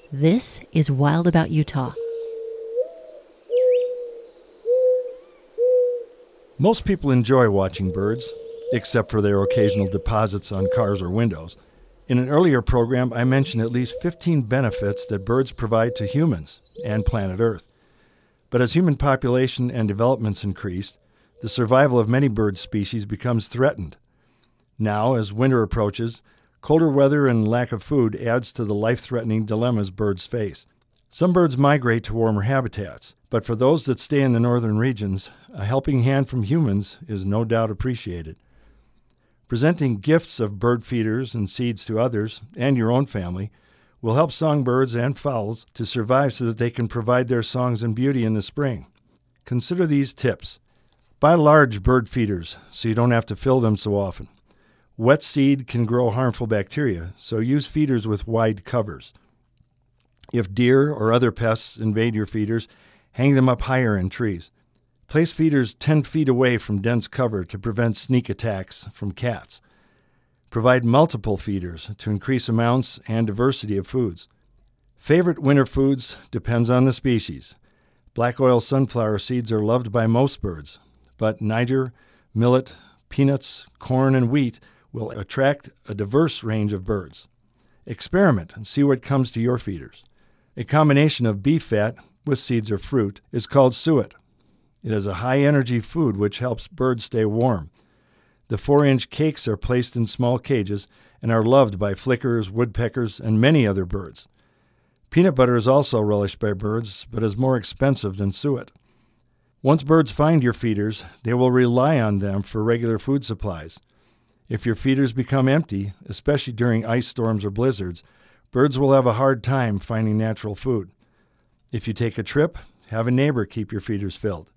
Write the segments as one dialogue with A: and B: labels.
A: This is Wild About Utah.
B: Most people enjoy watching birds, except for their occasional deposits on cars or windows. In an earlier program, I mentioned at least 15 benefits that birds provide to humans and planet Earth. But as human population and developments increase, the survival of many bird species becomes threatened. Now, as winter approaches, colder weather and lack of food adds to the life-threatening dilemmas birds face. Some birds migrate to warmer habitats, but for those that stay in the northern regions, a helping hand from humans is no doubt appreciated. Presenting gifts of bird feeders and seeds to others and your own family will help songbirds and fowls to survive so that they can provide their songs and beauty in the spring. Consider these tips. Buy large bird feeders so you don't have to fill them so often. Wet seed can grow harmful bacteria, so use feeders with wide covers. If deer or other pests invade your feeders, hang them up higher in trees. Place feeders 10 feet away from dense cover to prevent sneak attacks from cats. Provide multiple feeders to increase amounts and diversity of foods. Favorite winter foods depends on the species. Black oil sunflower seeds are loved by most birds, but Niger, millet, peanuts, corn, and wheat will attract a diverse range of birds. Experiment and see what comes to your feeders. A combination of beef fat with seeds or fruit is called suet. It is a high-energy food which helps birds stay warm. The 4-inch cakes are placed in small cages and are loved by flickers, woodpeckers, and many other birds. Peanut butter is also relished by birds, but is more expensive than suet. Once birds find your feeders, they will rely on them for regular food supplies. If your feeders become empty, especially during ice storms or blizzards, birds will have a hard time finding natural food. If you take a trip, have a neighbor keep your feeders filled.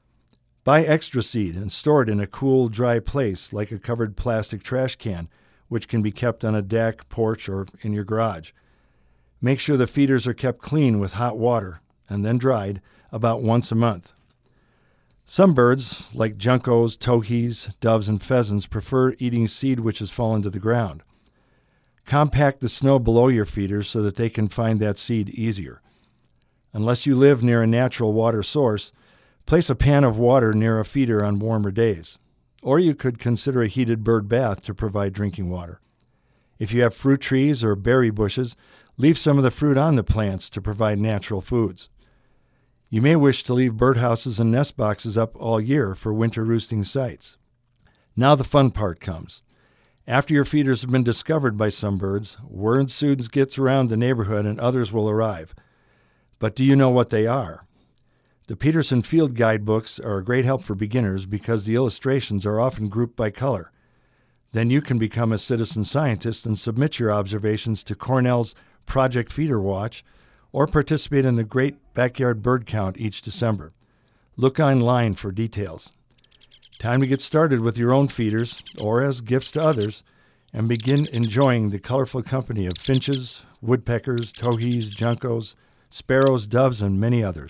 B: Buy extra seed and store it in a cool, dry place like a covered plastic trash can, which can be kept on a deck, porch, or in your garage. Make sure the feeders are kept clean with hot water and then dried about once a month. Some birds, like juncos, towhees, doves, and pheasants, prefer eating seed which has fallen to the ground. Compact the snow below your feeders so that they can find that seed easier. Unless you live near a natural water source, place a pan of water near a feeder on warmer days. Or you could consider a heated bird bath to provide drinking water. If you have fruit trees or berry bushes, leave some of the fruit on the plants to provide natural foods. You may wish to leave birdhouses and nest boxes up all year for winter roosting sites. Now the fun part comes. After your feeders have been discovered by some birds, word soon gets around the neighborhood and others will arrive. But do you know what they are? The Peterson Field Guidebooks are a great help for beginners because the illustrations are often grouped by color. Then you can become a citizen scientist and submit your observations to Cornell's Project Feeder Watch or participate in the Great Backyard Bird Count each December. Look online for details. Time to get started with your own feeders or as gifts to others and begin enjoying the colorful company of finches, woodpeckers, towhees, juncos, sparrows, doves, and many others.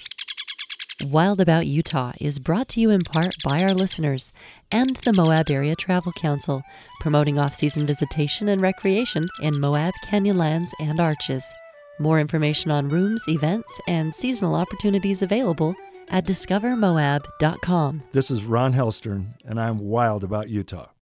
A: Wild About Utah is brought to you in part by our listeners and the Moab Area Travel Council, promoting off-season visitation and recreation in Moab, Canyonlands, and Arches. More information on rooms, events, and seasonal opportunities available at discovermoab.com.
B: This is Ron Hellstern, and I'm wild about Utah.